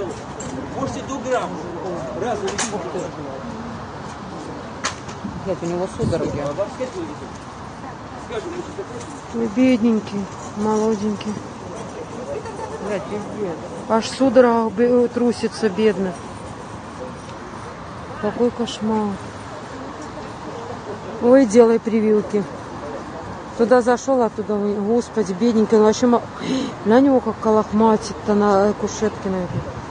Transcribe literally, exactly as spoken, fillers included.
Можете до грамма. Раз, Блять, у него судороги. Ой, бедненький, молоденький. Блядь, пиздец. Аж судорога трусится, бедный. Какой кошмар. Ой, делай прививки. Туда зашел, оттуда, господи, бедненький. Он вообще... На него как колохматит-то на кушетке на этой.